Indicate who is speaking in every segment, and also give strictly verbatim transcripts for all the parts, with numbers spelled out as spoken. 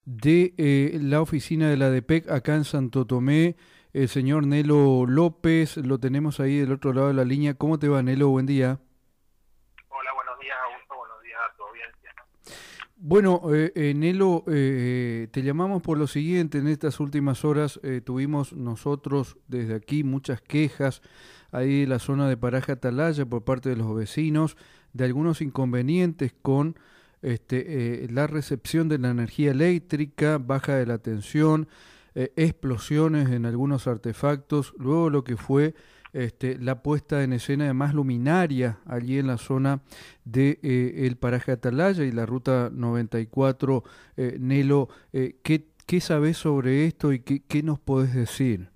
Speaker 1: de eh, la oficina de la D P E C acá en Santo Tomé, el señor Nelo López, lo tenemos ahí del otro lado de la línea. ¿Cómo te va, Nelo? Buen día.
Speaker 2: Hola, buenos días, Augusto. Buenos días a tu audiencia.
Speaker 1: Bueno, eh, eh, Nelo, eh, te llamamos por lo siguiente. En estas últimas horas eh, tuvimos nosotros desde aquí muchas quejas ahí en la zona de Paraje Atalaya por parte de los vecinos de algunos inconvenientes con este, eh, la recepción de la energía eléctrica, baja de la tensión, eh, explosiones en algunos artefactos, luego lo que fue este, la puesta en escena de más luminaria allí en la zona de eh, el paraje Atalaya y la ruta noventa y cuatro. eh, Nelo, eh, ¿qué, ¿qué sabés sobre esto y qué, qué nos podés decir?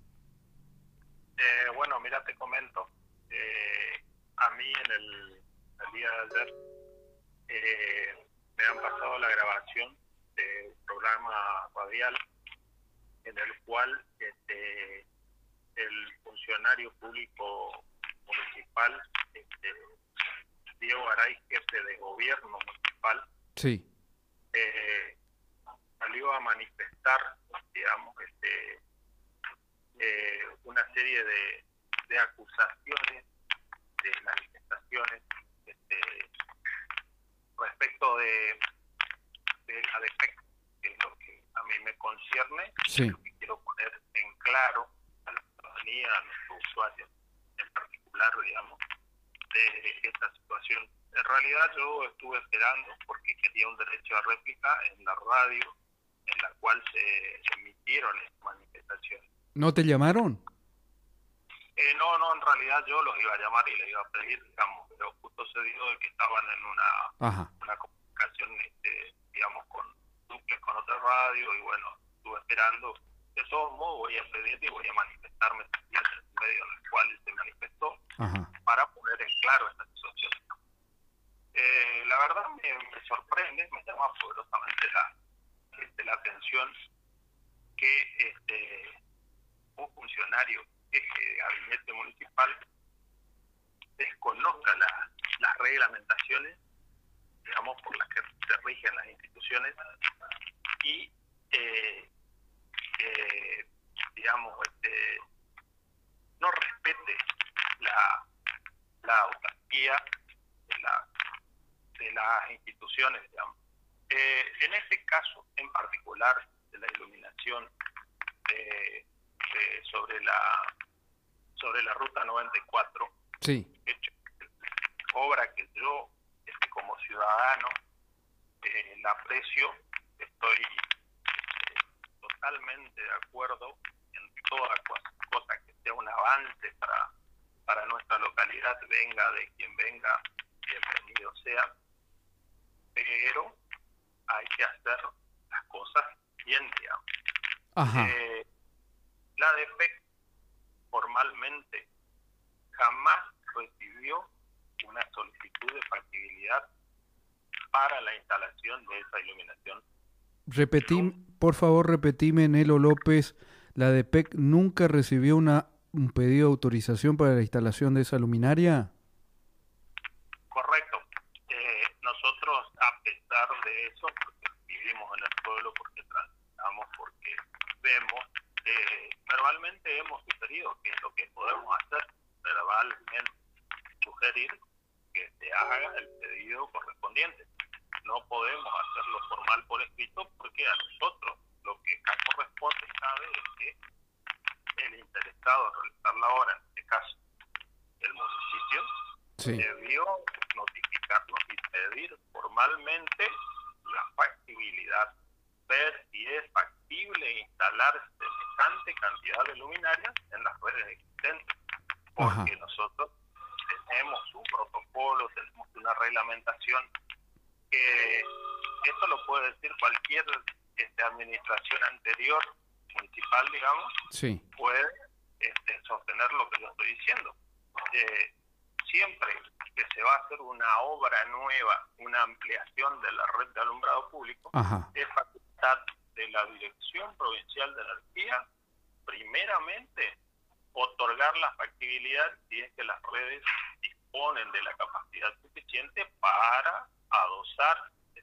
Speaker 2: Eh, bueno, mira, te comento. Eh, a mí en el, el día de ayer eh, me han pasado la grabación de un programa radial en el cual este, el funcionario público municipal, este, Diego Garay, jefe de gobierno municipal,
Speaker 1: Sí.
Speaker 2: eh, salió a manifestar, digamos, este, eh, una serie de, de acusaciones, de manifestaciones este, respecto de, de la defecto, que es lo que a mí me concierne, y
Speaker 1: Sí.
Speaker 2: lo que quiero poner en claro a la ciudadanía, a nuestros usuarios en particular, digamos, de esta situación. En realidad yo estuve esperando porque quería un derecho a réplica en la radio en la cual se emitieron estas manifestaciones.
Speaker 1: ¿No te llamaron?
Speaker 2: Eh, no, no, en realidad yo los iba a llamar y les iba a pedir, digamos, pero justo se dio de que estaban en una,
Speaker 1: Ajá.
Speaker 2: una comunicación, este, digamos, con duples con otra radio y bueno, estuve esperando. De todos modos voy a pedir y voy a manifestarme también en el medio en el cual se manifestó
Speaker 1: Ajá.
Speaker 2: para poner en claro esta situación. Eh, la verdad me, me sorprende, me llama poderosamente la, este, la atención que este, un funcionario eje de gabinete municipal desconozca la, las reglamentaciones, digamos, por las que se rigen las instituciones y, eh, eh, digamos, este, no respete la, la autarquía de, la, de las instituciones, digamos. Eh, en este caso en particular de la iluminación de, de, sobre la sobre la ruta noventa y cuatro,
Speaker 1: Sí.
Speaker 2: hecho, obra que yo este, como ciudadano eh, la aprecio, estoy eh, totalmente de acuerdo en toda cosa, cosa que sea un avance para, para nuestra localidad, venga de quien venga, bienvenido sea, pero hay que hacer las cosas bien, digamos.
Speaker 1: Ajá.
Speaker 2: Eh, la D P E C formalmente jamás recibió una solicitud de factibilidad para la instalación de esa iluminación.
Speaker 1: Repetí,
Speaker 2: Nunca,
Speaker 1: por favor, repetime, Nelo López, la D P E C nunca recibió una, un pedido de autorización para la instalación de esa luminaria.
Speaker 2: correcto. Eh, nosotros, a pesar de eso, porque vivimos en el pueblo, porque transitamos, porque vemos, eh, verbalmente hemos sugerido que es lo que podemos hacer, verbalmente sugerir que se haga el pedido correspondiente. No podemos hacerlo formal por escrito porque a nosotros lo que acá corresponde, sabe, es que el interesado en realizar la obra, en este caso el municipio,
Speaker 1: Sí.
Speaker 2: debió notificarnos y pedir formalmente la factibilidad, ver si es factible instalar semejante cantidad de luminarias en las redes existentes, porque
Speaker 1: Ajá.
Speaker 2: nosotros tenemos un protocolo, tenemos una reglamentación que esto lo puede decir cualquier este, administración anterior municipal, digamos,
Speaker 1: Sí.
Speaker 2: puede este, sostener lo que yo estoy diciendo. Eh, siempre que se va a hacer una obra nueva, una ampliación de la red de alumbrado público,
Speaker 1: Ajá.
Speaker 2: es facultad de la Dirección Provincial de Energía, primeramente, otorgar la factibilidad si es que las redes disponen de la capacidad suficiente para adosar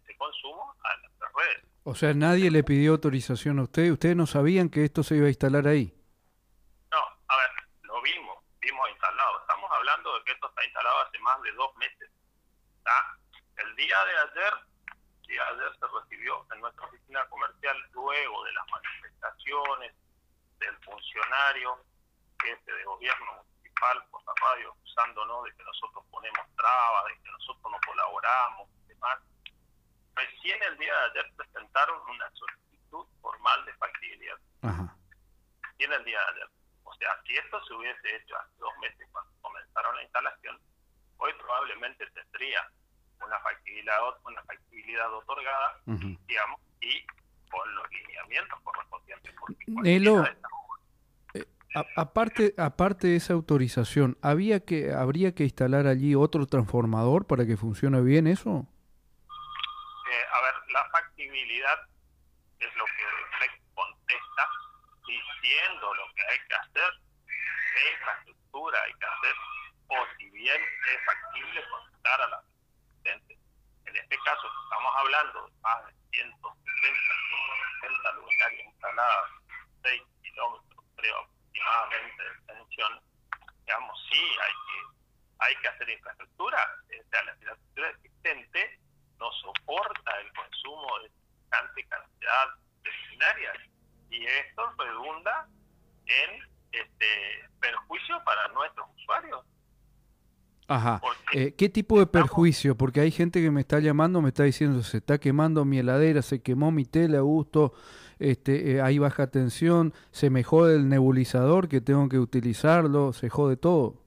Speaker 2: de consumo a nuestras redes.
Speaker 1: O sea, nadie le pidió autorización a usted, ustedes no sabían que esto se iba a instalar ahí.
Speaker 2: No, a ver, lo vimos, vimos instalado. Estamos hablando de que esto está instalado hace más de dos meses. ¿Tá? El día de ayer, el día de ayer se recibió en nuestra oficina comercial, luego de las manifestaciones del funcionario jefe de gobierno municipal por la radio, acusándonos de que nosotros ponemos trabas, de que nosotros no colaboramos y demás. Recién el día de ayer presentaron una solicitud formal de factibilidad.
Speaker 1: Ajá.
Speaker 2: Recién el día de ayer. O sea, si esto se hubiese hecho hace dos meses cuando comenzaron la instalación, hoy probablemente tendría una factibilidad, una factibilidad otorgada, uh-huh. digamos, y con los lineamientos correspondientes.
Speaker 1: Nelo, eh, a, aparte, aparte de esa autorización, ¿había que, ¿habría que instalar allí otro transformador para que funcione bien eso?
Speaker 2: Eh, a ver, la factibilidad es lo que se contesta, diciendo lo que hay que hacer, qué infraestructura hay que hacer, o si bien es factible conectar a la gente. En este caso, estamos hablando de más de ciento setenta, ciento sesenta luminarias instaladas, seis kilómetros, creo, aproximadamente de extensión. Digamos, sí, hay que, hay que hacer infraestructura. O sea, la infraestructura existente no soporta el consumo de tanta cantidad de luminarias. Y esto redunda en este perjuicio para nuestros usuarios.
Speaker 1: Ajá. Eh, ¿Qué tipo de perjuicio? Porque hay gente que me está llamando, me está diciendo, se está quemando mi heladera, se quemó mi tele, Augusto, este, eh, hay baja tensión, se me jode el nebulizador que tengo que utilizarlo, se jode todo.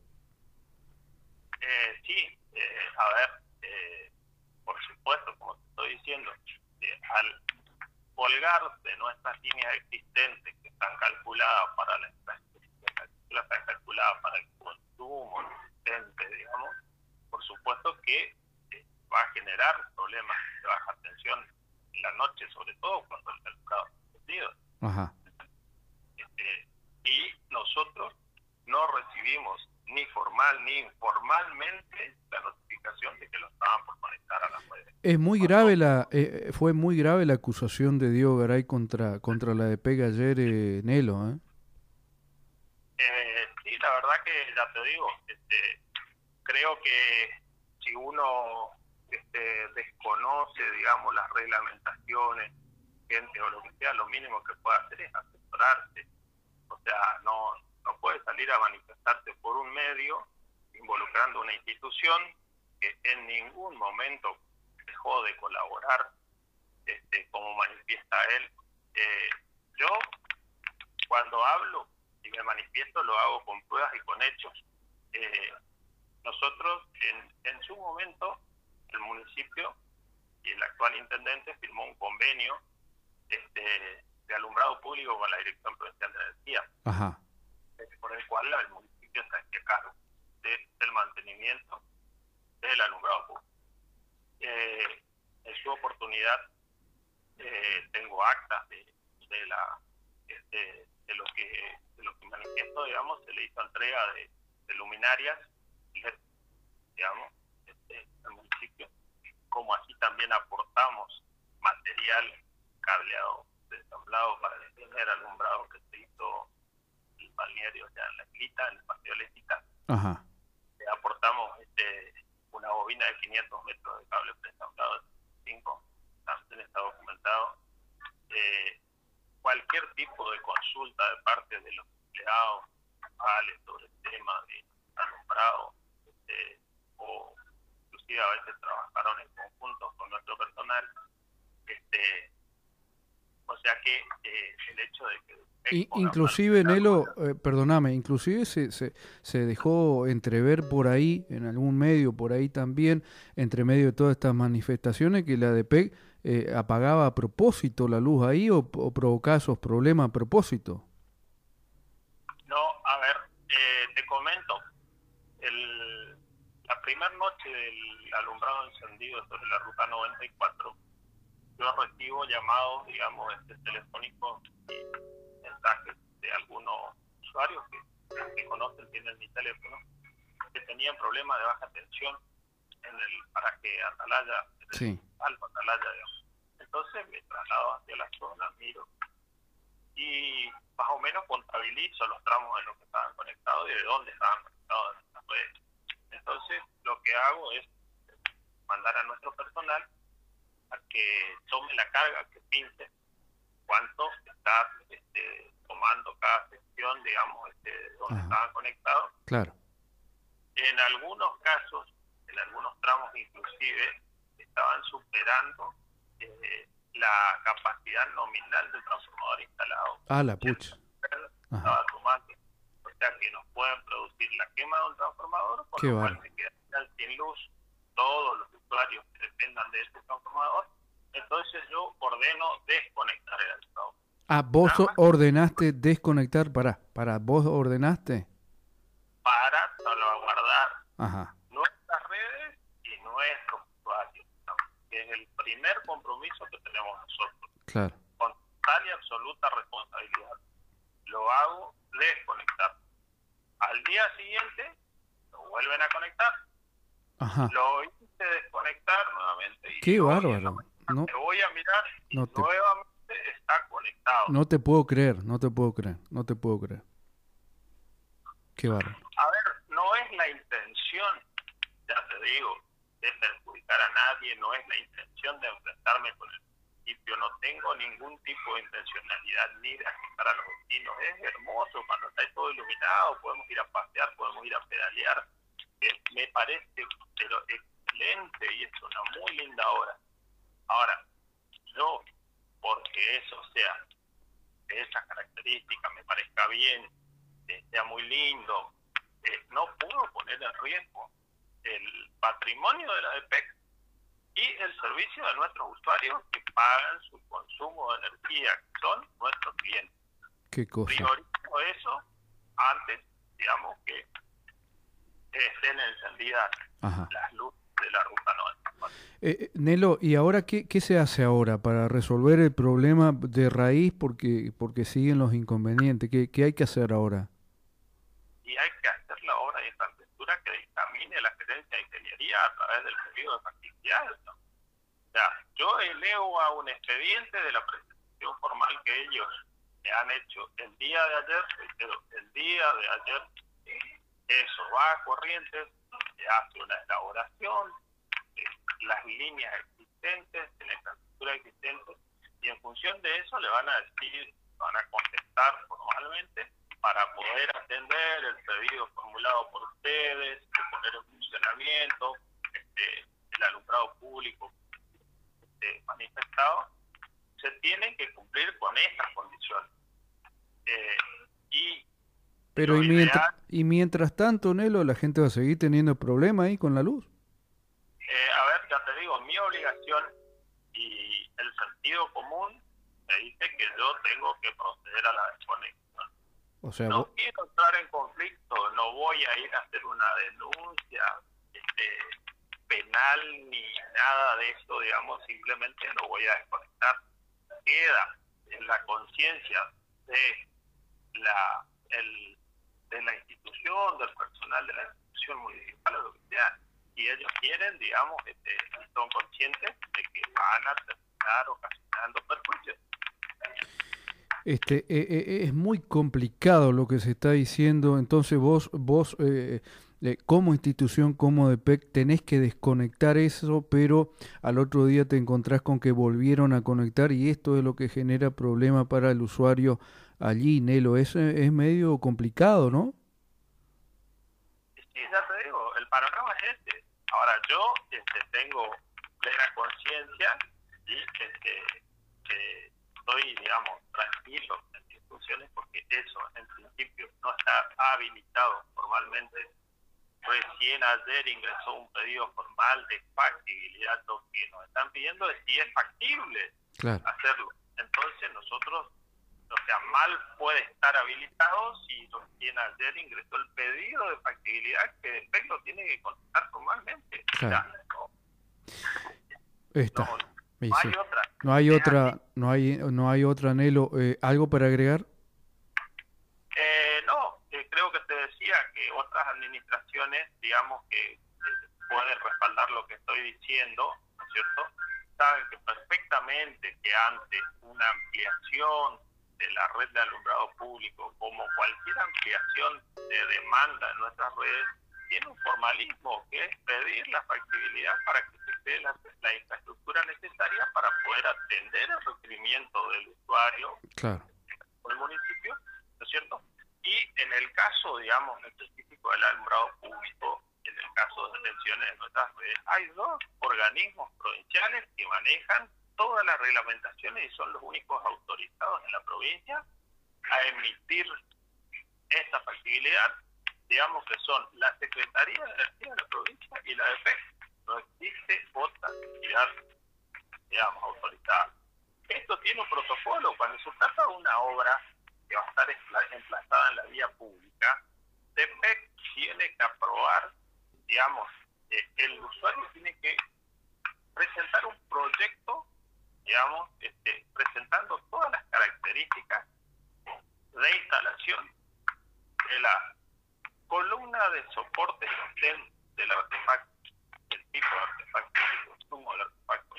Speaker 2: Eh, sí, eh, a ver, eh, por supuesto, como te estoy diciendo, eh, al colgar de nuestras líneas existentes que están calculadas para la infraestructura, están calculadas para el consumo existente, digamos, por supuesto que eh, va a generar problemas de baja tensión en la noche, sobre todo cuando el mercado está encendido.
Speaker 1: Ajá.
Speaker 2: Este, y nosotros no recibimos ni formal ni informalmente la notificación de que lo estaban por conectar a las redes.
Speaker 1: Es muy grave la, eh, fue muy grave la acusación de Diego Garay contra contra la de Pega ayer, eh, Nelo, ¿eh?
Speaker 2: Eh, sí, la verdad que ya te digo, este, creo que si uno este, desconoce, digamos, las reglamentaciones, gente o lo que sea, lo mínimo que puede hacer es asesorarse. O sea, no, no puede salir a manifestarse por un medio involucrando una institución que en ningún momento dejó de colaborar, este, como manifiesta él. Eh, yo, cuando hablo y me manifiesto, lo hago con pruebas y con hechos. Eh, nosotros, en, en su momento, el municipio y el actual intendente firmó un convenio este, de alumbrado público con la Dirección Provincial de Energía.
Speaker 1: Ajá.
Speaker 2: Por el cual el municipio está a cargo de, del mantenimiento del alumbrado público. Eh, en su oportunidad eh, tengo actas de, de la este, de lo que de lo que manifiesto, digamos, se le hizo entrega de, de luminarias, digamos, este, al municipio, como así también aportamos material cableado, desamblado para el primer alumbrado que se hizo el balneario, o sea, en la Islita, en el Paseo de la Islita.
Speaker 1: Ajá.
Speaker 2: Eh, aportamos este, una bobina de quinientos metros de cable presamblado de cinco, también está documentado. Eh, cualquier tipo de consulta de parte de los empleados locales sobre el tema de alumbrado, este, o inclusive a veces trabajaron en conjunto con nuestro personal, este, o sea que eh, el hecho de que
Speaker 1: I, inclusive Nelo, eh, perdóname, inclusive se, se se dejó entrever por ahí, en algún medio por ahí también, entre medio de todas estas manifestaciones, que la D P E C eh, apagaba a propósito la luz ahí o, o provocaba esos problemas a propósito.
Speaker 2: No, a ver, eh, te comento, el, la primera noche del alumbrado encendido sobre la ruta noventa y cuatro, yo recibo llamados, digamos, este, telefónicos y mensajes de algunos usuarios que, que conocen, tienen mi teléfono, que tenían problemas de baja tensión en el paraje Atalaya, en el
Speaker 1: Sí.
Speaker 2: Alto Atalaya, digamos. Entonces me traslado hacia la zona, miro, y más o menos contabilizo los tramos en los que estaban conectados y de dónde estaban conectados en las redes. Entonces, lo que hago es mandar a nuestro personal a que tome la carga, que pinte cuánto está este, tomando cada sección, digamos, este, donde
Speaker 1: Ajá.
Speaker 2: estaban conectados.
Speaker 1: Claro.
Speaker 2: En algunos casos, en algunos tramos inclusive, estaban superando eh, la capacidad nominal del transformador instalado.
Speaker 1: Ah, la pucha.
Speaker 2: Estaba tomando. O sea que nos pueden producir la quema de un transformador, por
Speaker 1: Qué
Speaker 2: lo cual
Speaker 1: bárbaro.
Speaker 2: se quedan sin luz todos los usuarios que dependan de ese transformador. Entonces yo ordeno desconectar el altavoz.
Speaker 1: Ah, vos ordenaste desconectar, pará, pará, vos ordenaste.
Speaker 2: Para salvaguardar
Speaker 1: Ajá.
Speaker 2: nuestras redes y nuestros usuarios, ¿no? Que es el primer compromiso que tenemos nosotros.
Speaker 1: Claro.
Speaker 2: Con total y absoluta responsabilidad. Lo hago desconectar. Al día siguiente lo vuelven a conectar.
Speaker 1: Ajá.
Speaker 2: Lo hice desconectar nuevamente. Y
Speaker 1: Qué
Speaker 2: hoy
Speaker 1: bárbaro. No,
Speaker 2: me voy a mirar y
Speaker 1: no te-
Speaker 2: nuevamente está conectado.
Speaker 1: no te puedo creer, no te puedo creer, no te puedo creer. Qué bárbaro.
Speaker 2: A ver, no es la intención, ya te digo, de perjudicar a nadie, no es la intención de enfrentarme con el municipio, no tengo ningún tipo de intencionalidad ni de afectar a los vecinos. Es hermoso cuando está todo iluminado, podemos ir a pasear, podemos ir a pedalear. Eh, me parece pero excelente y es una muy linda obra. Ahora, yo, porque eso sea de esas características, me parezca bien, eh, sea muy lindo, eh, no puedo poner en riesgo el patrimonio de la D P E C y el servicio de nuestros usuarios que pagan su consumo de energía, que son nuestros clientes.
Speaker 1: Qué cosa.
Speaker 2: Priorizo eso antes, digamos, que estén encendidas
Speaker 1: Ajá.
Speaker 2: las luces de la ruta noventa y cuatro.
Speaker 1: Eh, Nelo, ¿y ahora qué, qué se hace ahora para resolver el problema de raíz porque, porque siguen los inconvenientes? ¿Qué, qué hay que hacer ahora?
Speaker 2: Y hay que hacer la obra de infraestructura que dictamine la gerencia de ingeniería a través del periodo de factibilidad, ¿no? O sea, yo elevo a un expediente de la presentación formal que ellos han hecho el día de ayer, reitero, el día de ayer, eso va a Corrientes, se hace una elaboración de las líneas existentes, de la infraestructura existente, y en función de eso le van a decir, van a contestar formalmente para poder atender el pedido formulado por ustedes, de poner en funcionamiento este, el alumbrado público este, manifestado. Se tienen que cumplir con estas condiciones. Eh, y
Speaker 1: Pero
Speaker 2: lo
Speaker 1: y mientras,
Speaker 2: ideal,
Speaker 1: y mientras tanto, Nelo, la gente va a seguir teniendo problemas ahí con la luz.
Speaker 2: eh, a ver, ya te digo, mi obligación y el sentido común me dice que yo tengo que proceder a la desconexión.
Speaker 1: O sea,
Speaker 2: No
Speaker 1: vos-
Speaker 2: quiero entrar en conflicto, no voy a ir a hacer una denuncia este, penal ni nada de eso, digamos, simplemente lo voy a desconectar. Queda en la conciencia de la, el, de la institución, del personal de la institución municipal o lo que sea, si ellos quieren, digamos, este, son conscientes de que van a terminar ocasionando perjuicios.
Speaker 1: Este, eh, eh, es muy complicado lo que se está diciendo, entonces vos, vos eh, eh, como institución, como D P E C, tenés que desconectar eso, pero al otro día te encontrás con que volvieron a conectar y esto es lo que genera problema para el usuario allí, Nelo. Es, es medio complicado, ¿no?
Speaker 2: Sí, ya te digo, el panorama es este. Ahora yo este, tengo plena conciencia y este, que estoy, digamos, tranquilo en mis funciones porque eso, en principio, no está habilitado formalmente. Recién ayer ingresó un pedido formal de factibilidad. Lo que nos están pidiendo es si es factible
Speaker 1: Claro.
Speaker 2: hacerlo. Entonces nosotros, o sea, mal puede estar habilitado si recién ayer ingresó el pedido de factibilidad que después lo tiene que contestar formalmente.
Speaker 1: Claro.
Speaker 2: O sea, no,
Speaker 1: Está.
Speaker 2: no,
Speaker 1: Y
Speaker 2: no
Speaker 1: sí.
Speaker 2: hay otra.
Speaker 1: No hay
Speaker 2: Es
Speaker 1: otra,
Speaker 2: así.
Speaker 1: no hay, no hay otra, Nelo. Eh, ¿algo para agregar?
Speaker 2: Eh, no, eh, creo que te decía que otras administraciones, digamos que eh, puede respaldar lo que estoy diciendo, ¿no es cierto? Saben que perfectamente que ante una ampliación de la red de alumbrado público, como cualquier ampliación de demanda en nuestras redes, tiene un formalismo que es pedir la factibilidad para que se cree la, la infraestructura necesaria para poder atender el requerimiento del usuario,
Speaker 1: claro,
Speaker 2: o el municipio, ¿no es cierto? Y en el caso, digamos, específico del alumbrado público, en el caso de detenciones de nuestras redes, hay dos organismos provinciales que manejan todas las reglamentaciones y son los únicos autorizados en la provincia a emitir esta factibilidad, digamos que son la Secretaría de Energía de la provincia y la D P E C. No existe otra entidad, digamos, autorizada. Esto tiene un protocolo. Cuando se trata de una obra que va a estar emplazada en la vía pública, D P E C tiene que aprobar, digamos, eh, el usuario tiene que presentar un proyecto, digamos, este, presentando todas las características de instalación de la columna de soporte del, del artefacto, el tipo de artefacto, el consumo del artefacto,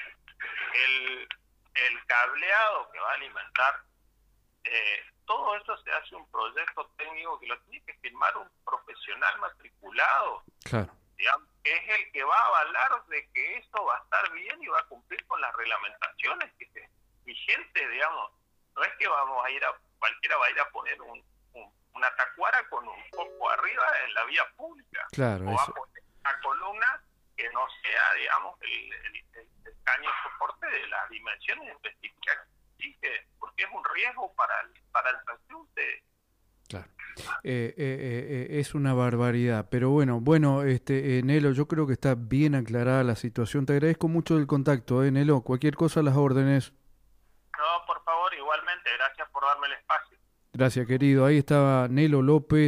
Speaker 2: el, el cableado que va a alimentar, eh, todo eso se hace un proyecto técnico que lo tiene que firmar un profesional matriculado,
Speaker 1: claro,
Speaker 2: digamos, que es el que va a avalar de que eso va a estar bien y va a cumplir con las reglamentaciones que se vigentes, digamos. No es que vamos a ir a, cualquiera va a ir a poner un, un, una tacuara con un foco arriba en la vía pública.
Speaker 1: claro,
Speaker 2: O va
Speaker 1: eso.
Speaker 2: a poner una columna que no sea, digamos, el, el, el, el caño de soporte de las dimensiones específicas que exige, porque es un riesgo para el, para el transeúnte.
Speaker 1: Claro. Eh, eh, eh, es una barbaridad, pero bueno, bueno, este eh, Nelo, yo creo que está bien aclarada la situación. Te agradezco mucho el contacto, eh, Nelo. Cualquier cosa a las órdenes.
Speaker 2: No, por favor, igualmente, gracias por darme el espacio.
Speaker 1: Gracias, querido. Ahí estaba Nelo López.